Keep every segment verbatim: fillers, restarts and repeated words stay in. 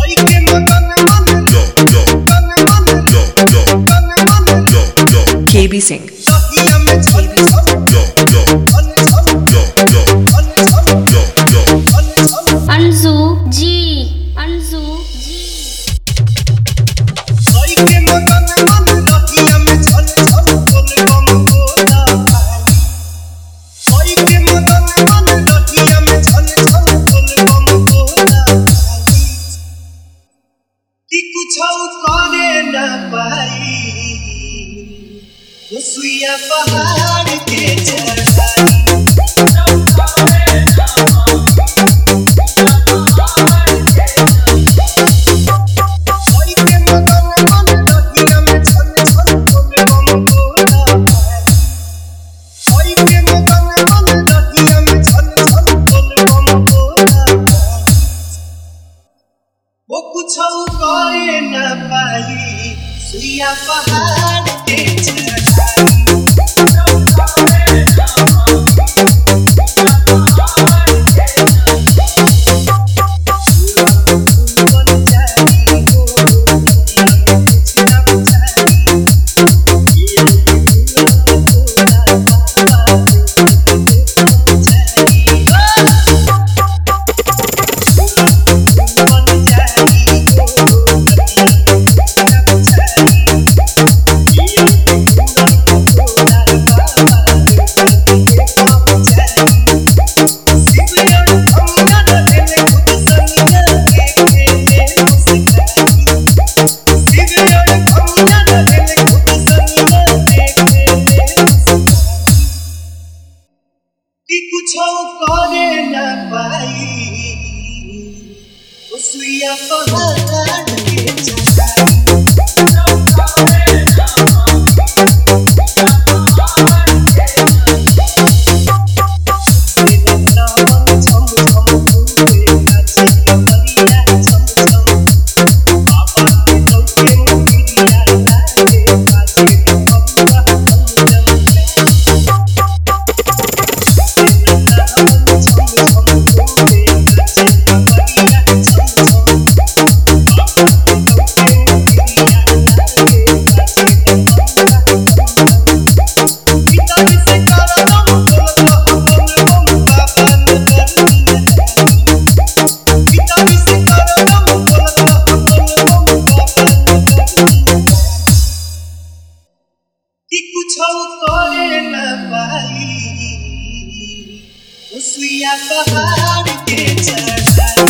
K B Singh. Anzu G Anzu G सुइया पहाड़ के चढ़ाई वो कुछ करे न पाई सुइया पहाड़ के चढ़ाई करे न पाई सुइया पहाड़ के चढ़ाई करे न पाई सुइया पहाड़ के चढ़ाई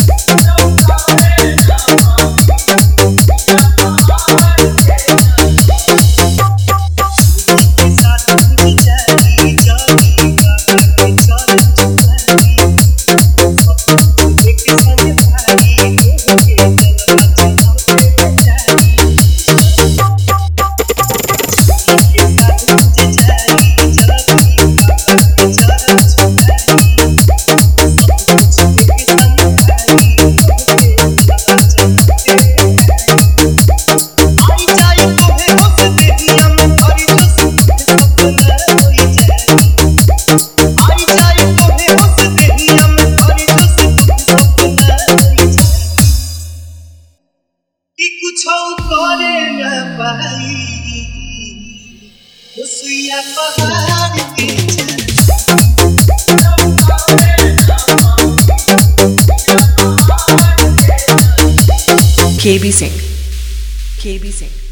करे न पाई सुइया पहाड़ के K B Singh. K B Singh.